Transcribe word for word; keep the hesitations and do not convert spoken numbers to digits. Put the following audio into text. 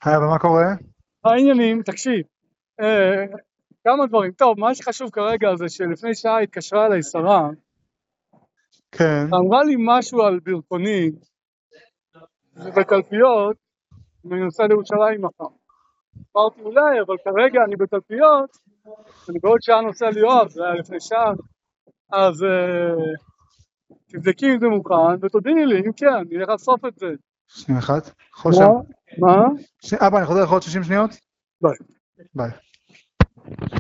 היי, אבל מה קורה? העניינים, תקשיב, אה, כמה דברים. טוב, מה שחשוב כרגע זה שלפני שעה התקשרה אליי שרה, כן. אמרה לי משהו על ברכונים ובתלפיות, ואני נוסע לירושלים מחר. אמרתי אולי, אבל כרגע אני בתלפיות, אני בעוד שעה נוסע ליואב, זה היה לפני שעה, אז אה, תבדקי אם זה מוכן, ותודיעי לי, אם כן, נלך לסוף את זה. שנייה אחת. מה? חושם. מה? אבא, אני חוזר לך עוד שישים שניות? ביי. ביי.